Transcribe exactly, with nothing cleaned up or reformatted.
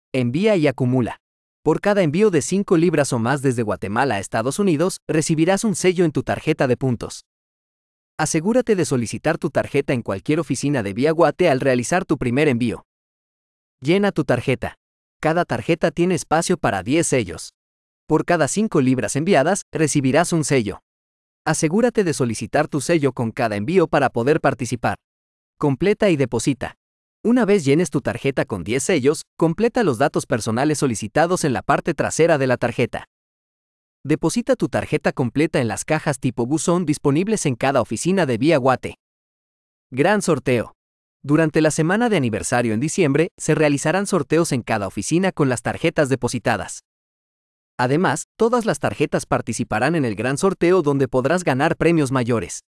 Envía y acumula. Por cada envío de cinco libras o más desde Guatemala a Estados Unidos, recibirás un sello en tu tarjeta de puntos. Asegúrate de solicitar tu tarjeta en cualquier oficina de Vía Guate al realizar tu primer envío. Llena tu tarjeta. Cada tarjeta tiene espacio para diez sellos. Por cada cinco libras enviadas, recibirás un sello. Asegúrate de solicitar tu sello con cada envío para poder participar. Completa y deposita. Una vez llenes tu tarjeta con diez sellos, completa los datos personales solicitados en la parte trasera de la tarjeta. Deposita tu tarjeta completa en las cajas tipo buzón disponibles en cada oficina de Vía Guate. Gran sorteo. Durante la semana de aniversario en diciembre, se realizarán sorteos en cada oficina con las tarjetas depositadas. Además, todas las tarjetas participarán en el gran sorteo donde podrás ganar premios mayores.